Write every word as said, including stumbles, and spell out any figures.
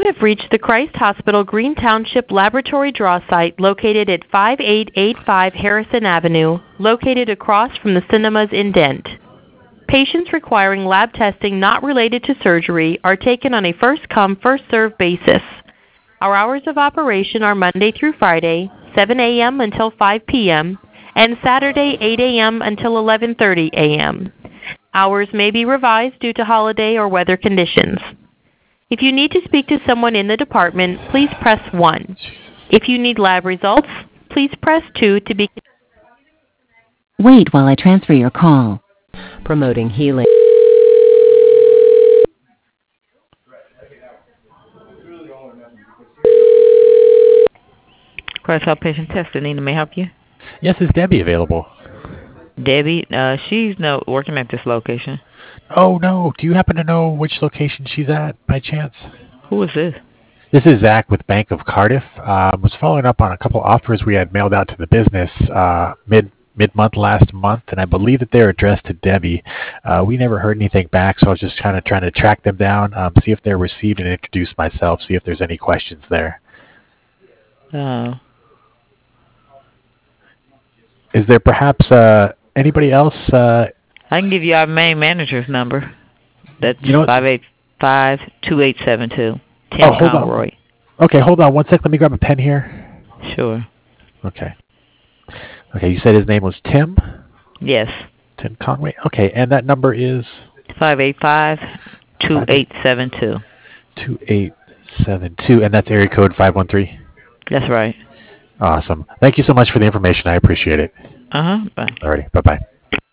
have reached the Christ Hospital Green Township Laboratory Draw Site located at five eight eight five Harrison Avenue, located across from the cinemas in Dent. Patients requiring lab testing not related to surgery are taken on a first-come, first-served basis. Our hours of operation are Monday through Friday, seven a.m. until five p.m., and Saturday, eight a.m. until eleven thirty a.m. Hours may be revised due to holiday or weather conditions. If you need to speak to someone in the department, please press one. If you need lab results, please press two to be... Wait while I transfer your call. Promoting healing. Christ Outpatient Testing, Nina, may I help you? Yes, is Debbie available? Debbie, uh, she's no working at this location. Oh, no. Do you happen to know which location she's at, by chance? Who is this? This is Zach with Bank of Cardiff. I uh, was following up on a couple offers we had mailed out to the business uh, mid, mid-month last month, and I believe that they're addressed to Debbie. Uh, we never heard anything back, so I was just kind of trying to track them down, um, see if they're received, and introduce myself, see if there's any questions there. Oh. Is there perhaps uh, anybody else? Uh, I can give you our main manager's number. That's you know five eight five, two eight seven two. Tim oh, hold Conroy. on. Okay, hold on one sec. Let me grab a pen here. Sure. Okay. Okay, you said his name was Tim? Yes. Tim Conway. Okay, and that number is? five eight five, two eight seven two. two eight seven two, and that's area code five one three? That's right. Awesome. Thank you so much for the information. I appreciate it. Uh-huh. Bye. Alrighty. Bye-bye.